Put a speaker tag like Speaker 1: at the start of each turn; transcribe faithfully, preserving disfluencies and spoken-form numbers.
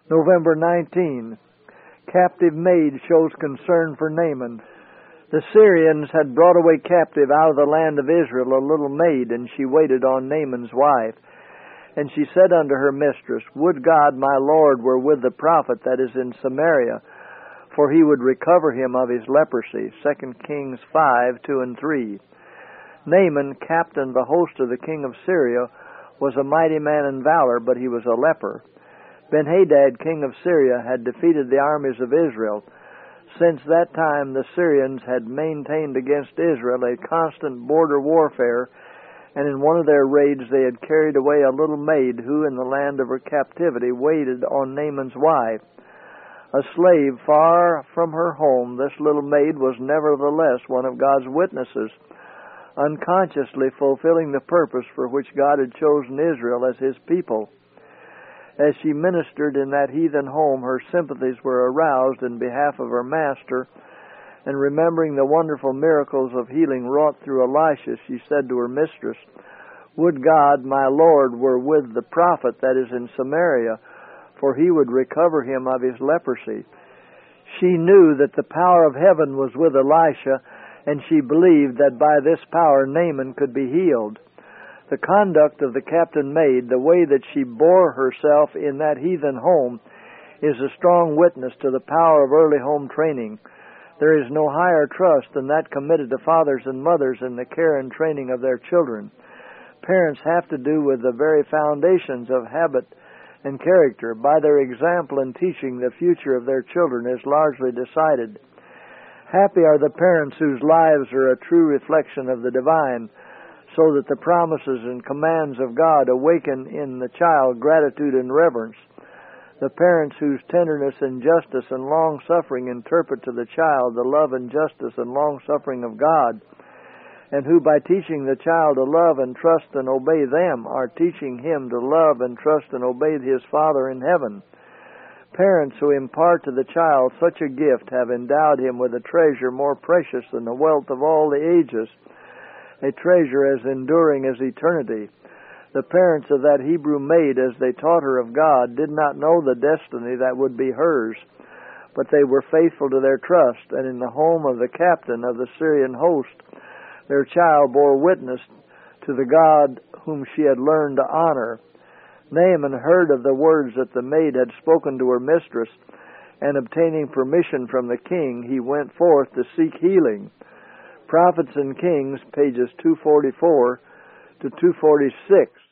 Speaker 1: November nineteenth. Captive maid shows concern for Naaman. The Syrians had brought away captive out of the land of Israel a little maid, and she waited on Naaman's wife. And she said unto her mistress, Would God my Lord were with the prophet that is in Samaria, for he would recover him of his leprosy. Second Kings five, two and three. Naaman, captain of the host of the king of Syria, was a mighty man in valor, but he was a leper. Ben-Hadad, king of Syria, had defeated the armies of Israel. Since that time the Syrians had maintained against Israel a constant border warfare, and in one of their raids they had carried away a little maid who, in the land of her captivity, waited on Naaman's wife. A slave far from her home, this little maid was nevertheless one of God's witnesses, unconsciously fulfilling the purpose for which God had chosen Israel as His people. As she ministered in that heathen home, her sympathies were aroused in behalf of her master, and remembering the wonderful miracles of healing wrought through Elisha, she said to her mistress, Would God my Lord were with the prophet that is in Samaria, for he would recover him of his leprosy. She knew that the power of heaven was with Elisha, and she believed that by this power Naaman could be healed. The conduct of the captain maid, the way that she bore herself in that heathen home, is a strong witness to the power of early home training. There is no higher trust than that committed to fathers and mothers in the care and training of their children. Parents have to do with the very foundations of habit and character. By their example and teaching, the future of their children is largely decided. Happy are the parents whose lives are a true reflection of the divine, so that the promises and commands of God awaken in the child gratitude and reverence. The parents whose tenderness and justice and long-suffering interpret to the child the love and justice and long-suffering of God, and who by teaching the child to love and trust and obey them are teaching him to love and trust and obey his Father in heaven. Parents who impart to the child such a gift have endowed him with a treasure more precious than the wealth of all the ages, a treasure as enduring as eternity. The parents of that Hebrew maid, as they taught her of God, did not know the destiny that would be hers, but they were faithful to their trust, and in the home of the captain of the Syrian host, their child bore witness to the God whom she had learned to honor. Naaman heard of the words that the maid had spoken to her mistress, and obtaining permission from the king, he went forth to seek healing. Prophets and Kings, pages two forty-four to two forty-six.